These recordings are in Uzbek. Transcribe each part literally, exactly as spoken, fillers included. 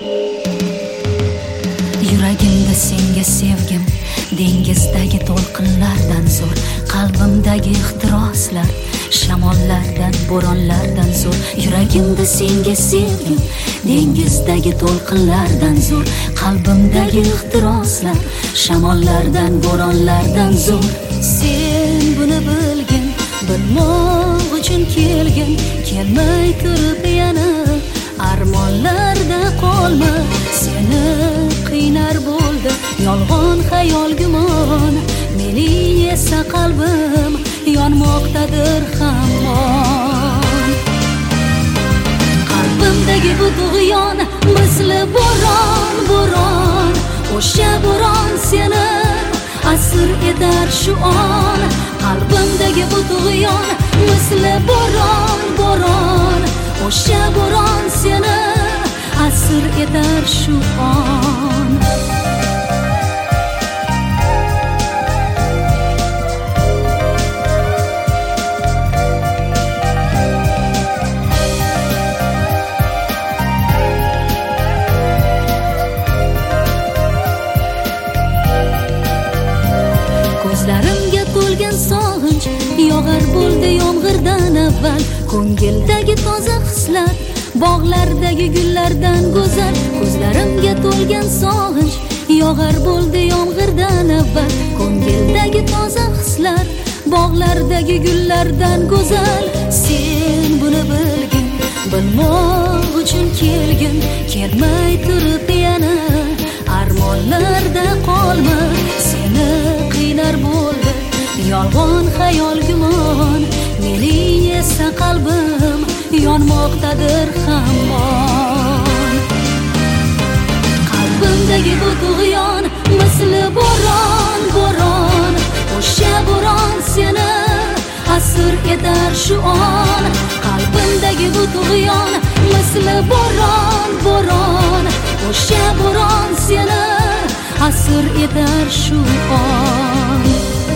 Yuragimda senga sevgim dengizdagi to'lqinlardan zo'r, qalbimdagi ehtiroslar shamollardan, bo'ronlardan zo'r. Yuragimda senga sevgim dengizdagi to'lqinlardan zo'r, qalbimdagi ehtiroslar shamollardan, bo'ronlardan zo'r. Sen buni bilgin, bilmoq uchun kelgin, kelmay turib yana armonlarda qolma. Seni qiynar bo'ldi yolg'on xayol gumon, mening esa qalbim yonmoqdadir hamon. Qalbimdagi bu tug'yon misli bo'ron, bo'ron, o'sha bo'ron seni asir etar shu on. Qalbimdagi bu tug'yon misli bo'ron, bo'ron, o'sha bo'ron seni asir etar shu on. Ko'zlarimga to'lgan sog'inch yog'ar bo'ldi yomg'irdan avval. Ko'ngildagi toza hislar bog'lardagi gullardan go'zal. Ko'zlarimga to'lgan sog'inch yog'ar bo'ldi yomg'irdan avval. Ko'ngildagi toza hislar bog'lardagi gullardan go'zal. Sen buni bilgin, bilmoq uchun kelgin, kelmay turib yana armonlarda qolma. Seni qiynar bo'ldi yolg'on xayol gumon, mening esa qalbim yonmoqdadir hamon. Qalbimdagi bu tug'yon misli bo'ron, bo'ron, o'sha bo'ron seni asir etar shu on. Qalbimdagi bu tug'yon misli bo'ron, bo'ron, o'sha bo'ron seni asir etar shu on.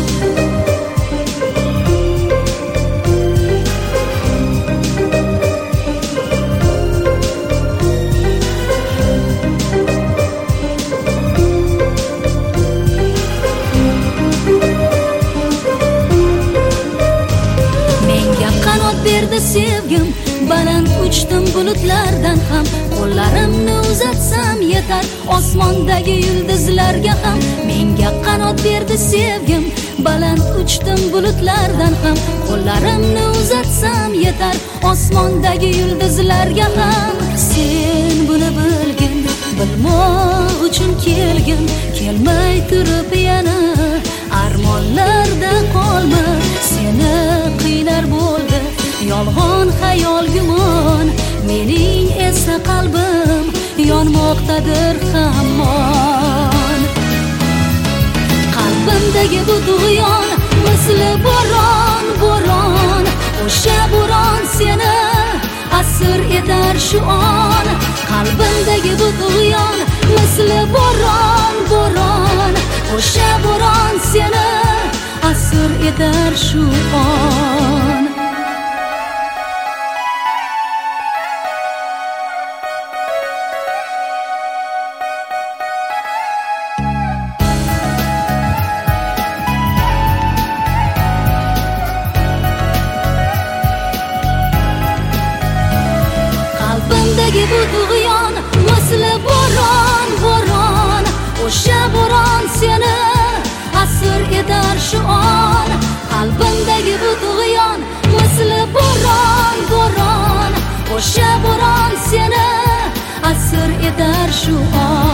Berdi sevgim, baland uchdim bulutlardan ham. Qo'llarimni uzatsam yetar osmondagi yulduzlarga ham. Menga qanot berdi sevgim, baland uchdim bulutlardan ham. Qo'llarimni uzatsam yetar osmondagi yulduzlarga ham. Sen buni bilgin, bilmoq uchun kelgin, kelmay turib yana armonlarda qolma. Seni qiynar bo'ldi yolg'on xayol gumon, mening esa qalbim yonmoqdadir hamon. Qalbimdagi bu tug'yon misli bo'ron, bo'ron, o'sha bo'ron seni asir etar shu on. Qalbimdagi bu tug'yon misli bo'ron, bo'ron, o'sha bo'ron seni asir etar shu on. Qalbimdagi bu tug'yon misli bo'ron, bo'ron, o'sha bo'ron seni asir etar shu on. Qalbimdagi bu tug'yon misli bo'ron, bo'ron, o'sha bo'ron seni asir etar shu on.